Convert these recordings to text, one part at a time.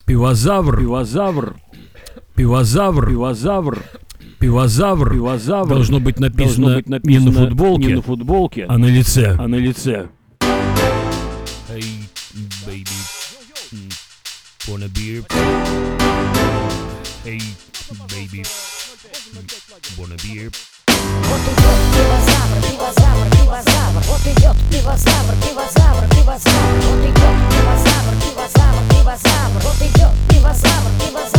Пивозавр должно быть написано не на футболке, а на лице. Hey, baby, wanna beer? Hey, baby, wanna beer? Вот идет пивозавр. Вот идет пивозавр. Вот идет пивозавр. Вот идет пивозавр.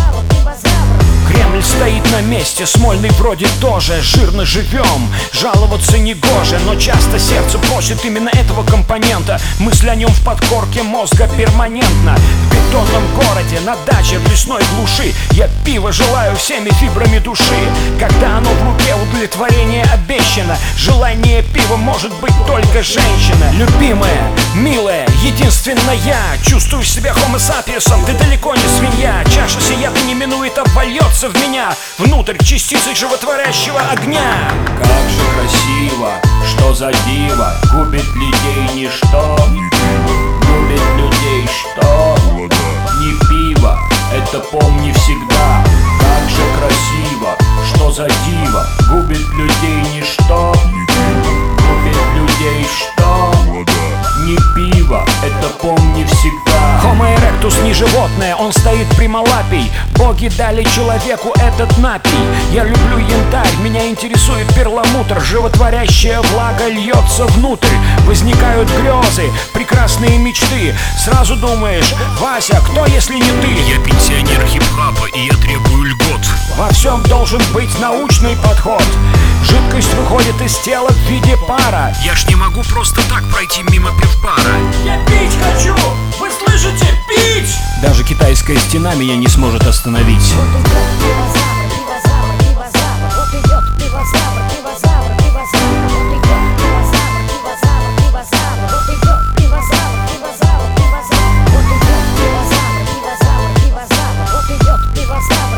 Кремль стоит на месте, Смольный вроде тоже. Жирно живем, жаловаться не гоже. Но часто сердце просит именно этого компонента. Мысль о нем в подкорке мозга перманентно. В бетонном городе, на даче, в лесной глуши я пиво желаю всеми фибрами души. Когда оно в руке, удовлетворение обещано. Желание пива может быть только женщина. Любимая, милая, единственная. Чувствую себя хомо сапиенсом, ты далеко не свинья. Чаша сия ты не минует, обвольется в меня, внутрь частицы животворящего огня. Как же красиво, что за диво, губит людей ничто. Губит людей что? Не пиво, это помни всегда. Как же красиво, что за диво, губит людей ничто. Губит людей что? Не пиво, это помни всегда. Homo erectus не животное, он стоит прямолапий. Боги дали человеку этот напий. Я люблю янтарь, меня интересует перламутр. Животворящая влага льется внутрь. Возникают грезы, прекрасные мечты. Сразу думаешь, Вася, кто если не ты? Я пенсионер хип-хапа, и я требую льгот. Во всем должен быть научный подход. Жидкость выходит из тела в виде пара. Я ж не могу просто так пройти мимо пивбара. Я пить хочу! Вы слышите? Пить! Даже китайская стена меня не сможет остановить. Вот идет пивозавр. Вот идет пивозавр. Вот идет пивозавр. Вот идет пивозавр. Вот идет пивозавр. Вот идет пивозавр.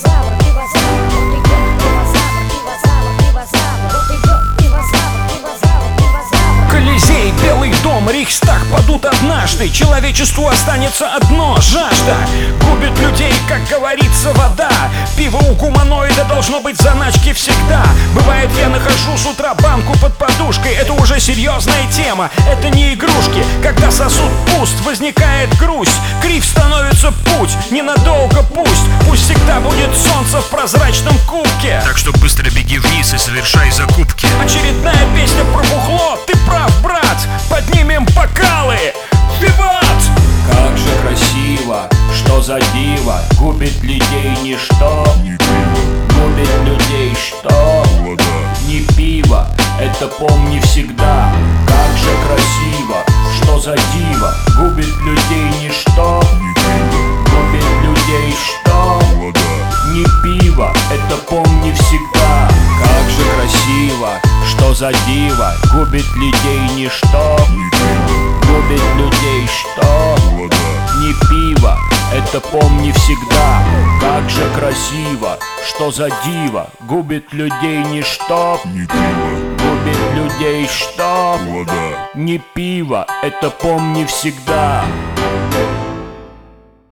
Колизей, Белый дом, Рейхстаг падут однажды. Человечеству останется одно — жажда. Губит людей, как говорится, вода. Пиво у гуманоида должно быть в заначке всегда. Бывает, я нахожу с утра банку под подушкой. Это уже серьезная тема, это не игрушки. Когда сосуд пуст, возникает грусть. Крив становится путь, ненадолго пусть. Пусть всегда будет солнце в прозрачном кубке. Так что быстро беги вниз и совершай закупки. Очередная песня про бухло, ты прав, брат. Поднимем бокалы, виват! Как же красиво, что за диво, губит людей ничто. Губит людей что? Не пиво, это помни всегда. Как же красиво, что за диво, губит людей ничто. Губит людей что? Не пиво, это помни всегда. Как же красиво, что за диво, губит людей ничто. Губит людей что? Не пиво, это помни всегда. Как же красиво, что за диво, губит людей ничто. Губит людей что? Не пиво, это помни всегда.